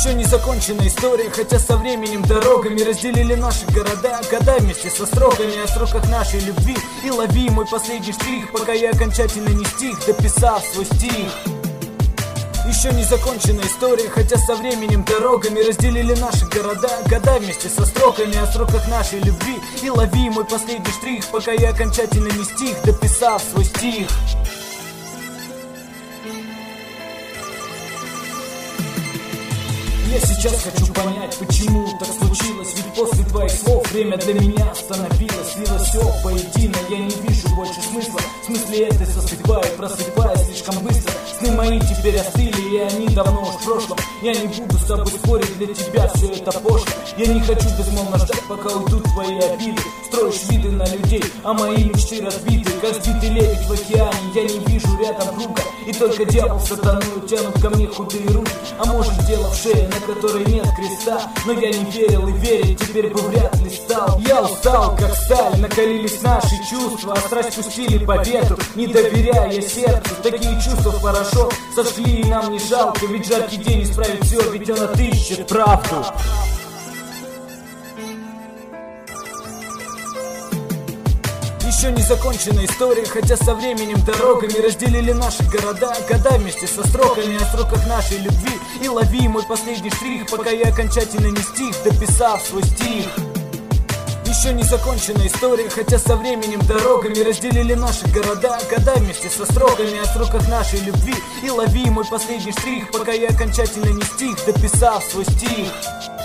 Еще не закончена история, хотя со временем дорогами разделили наши города. Года вместе со строками о сроках нашей любви. И лови мой последний штрих, пока я окончательно не стих, дописав свой стих. Еще не закончена история, хотя со временем дорогами разделили наши города. Года вместе со строками о сроках нашей любви. И лови мой последний штрих, пока я окончательно не стих, дописав свой стих. Я сейчас хочу понять, почему так случилось. Ведь после твоих слов время для меня остановилось. Слилось все воедино, я не вижу больше смысла. В смысле этой со судьбой, просыпаясь слишком быстро. Сны мои теперь остыли, и они давно уж в прошлом. Я не буду с тобой спорить, для тебя все это пошло. Я не хочу безмолвно ждать, пока уйдут твои обиды. Строишь виды на людей, а мои мечты разбиты. Как сбитый лебедь в океане, я не вижу рядом друга. И только дьявол с сатаной тянут ко мне худые руки. А может дело в шее, на которой нет креста. Но я не верил и верить теперь бы вряд ли стал. Я устал, как сталь, накалились наши чувства, а страсть пустили по ветру, не доверяя сердцу. Такие чувства хорошо сожгли, и нам не жалко. Ведь жаркий день исправит все, ведь он отыщет правду. Еще не закончена история, хотя со временем дорогами разделили наши города. Года вместе со строками о сроках нашей любви. И лови мой последний штрих, пока я окончательно не стих, дописав свой стих. Еще не закончена история, хотя со временем дорогами разделили наши города. Года вместе со строками о сроках нашей любви. И лови мой последний штрих, пока я окончательно не стих, дописав свой стих.